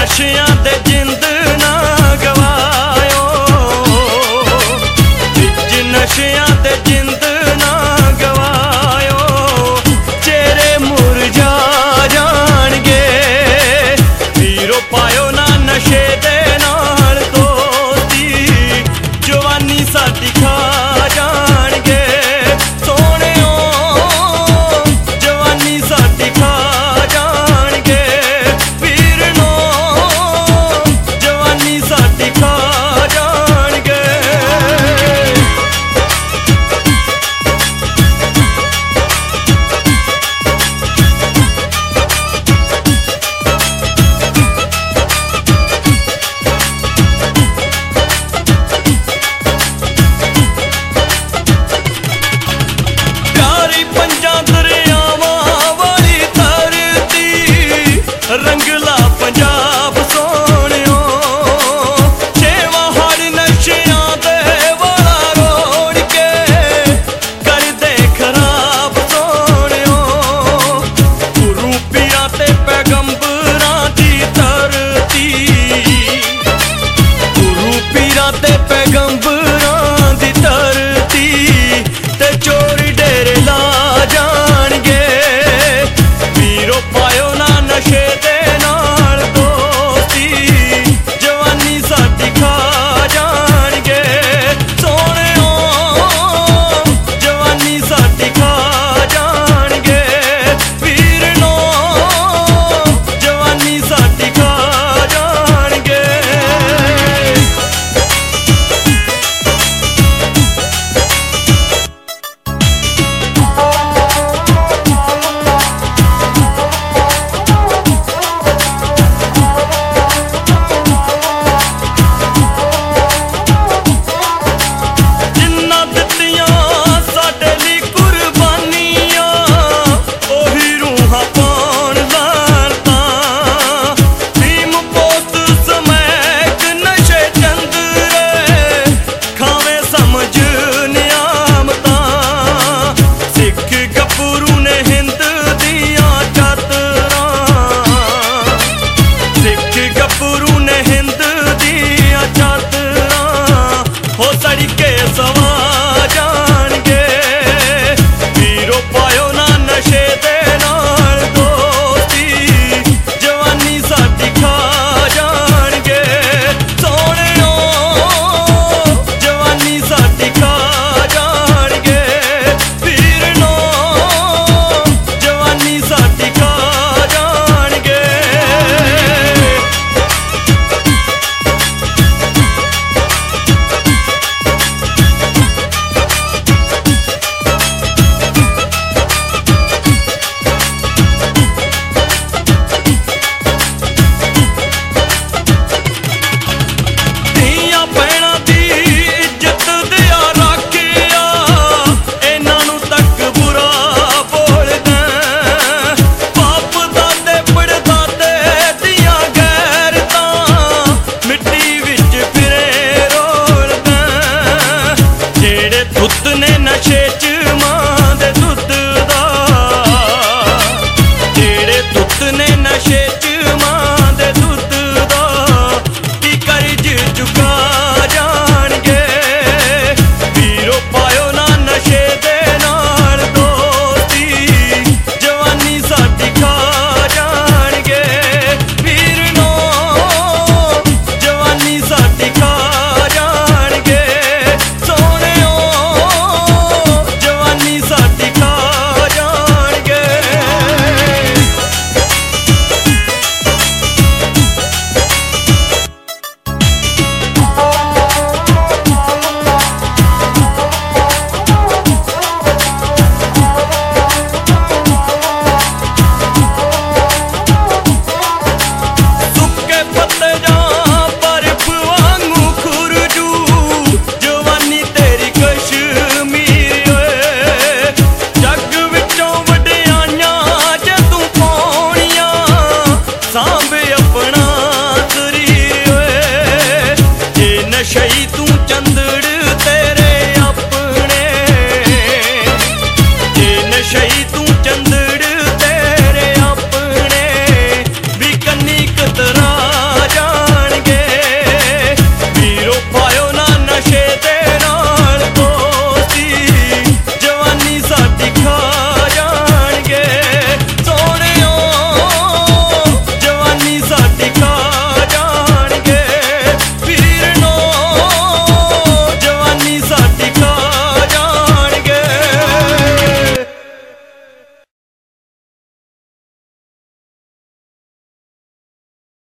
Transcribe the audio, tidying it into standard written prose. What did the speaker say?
नशियां दे जिंद ना गवायो, विच नशियां दे जिंद ना गवायो। चेहरे मुरझा जाणगे, वीरो पायो ना नशे दे नाल दोस्ती, जवानी साडी खा जाणगे। सोहणियो जवानी साडी खा जाणगे, वीरनो जवानी साडी खा जाणगे। प्यारी पंजां दरियावां वाली धरती, रंगला पंजाब सोहणियो। छेवां हड़ नशियां दे वाला रोड़ के करदे खराब सोहणियो। गुरु पीरां ते पैगंबरां दी धरती, गुरु पीरां ते पैगंबरां दी धरती, ते चोर डेरे ला जाणगे। वीरो पायो ना नशे दे नाल दोस्ती, जवानी साडी खा जाणगे। सोहणियो जवानी साडी खा जाणगे, वीरनो जवानी साडी खा जाणगे। जिन्ना दित्तियां साडे लई कुर्बानियां, ओही रूहां पाउण लाण तां। भीम पोत समैक नशे चंदरे, खावे समझ नियामतां। सिख गब्बरू ने हिंद दियां चादरां, सिख गब्बरू ने हिंद दियां चादरां, हो सड़के सवा जाणगे। वीरो पायो ना नशे दे नाल दोस्ती, जवानी साडी खा जाणगे। सोहणियो जवानी साडी खा जाणगे, वीरनो जवानी साडी खा जाणगे। ਧੀਆਂ ਭੈਣਾਂ ਦੀ ਇੱਜ਼ਤ ਦਿਆ ਰਾਖਿਆ, ਇਹਨਾਂ ਨੂੰ ਤੱਕ ਬੁਰਾ ਬੋਲਦਾ। ਬਾਪ ਦਾਦੇ ਪੜਦਾਦੇ ਦੀਆਂ ਗੈਰਤਾਂ, ਮਿੱਟੀ ਵਿੱਚ ਫਿਰੇ ਰੋਲਦਾ। ਜਿਹੜੇ ਪੁੱਤ ਨੇ ਨਸ਼ੇ 'ਚ ਮਾਂ ਦੇ ਦੁੱਧ ਦਾ, ਜਿਹੜੇ ਪੁੱਤ ਨੇ ਨਸ਼ੇ 'ਚ ਮਾਂ ਦੇ ਦੁੱਧ ਦਾ, ਕੀ ਕਰਜ਼ ਚੁਕਾ ਜਾਣਗੇ। ਵੀਰੋ ਪਾਇਓ ਨਾ ਨਸ਼ੇ ਦੇ ਨਾਲ ਦੋਸਤੀ, ਜਵਾਨੀ ਸਾਡੀ ਖਾ ਜਾਣਗੇ। ਵੀਰਨੋ ਜਵਾਨੀ ਸਾਡੀ ਖਾ ਜਾਣਗੇ। ਸੋਹਣਿਓ ਜਵਾਨੀ ਸਾਡੀ ਖਾ ਜਾਣਗੇ। ਸੁੱਕੇ ਪੱਤੇ ਜਾਂ ਬਰਫ਼ ਵਾਂਗੂ ਖੁਰਜੂ, ਜਵਾਨੀ ਤੇਰੀ ਕਸ਼ਮੀਰ ਓਏ। ਜੱਗ ਵਿੱਚੋਂ ਵਡਿਆਈਆਂ ਜੇ ਤੂੰ ਪਾਉਣੀਆਂ, ਸਾਂਭ ਆਪਣਾ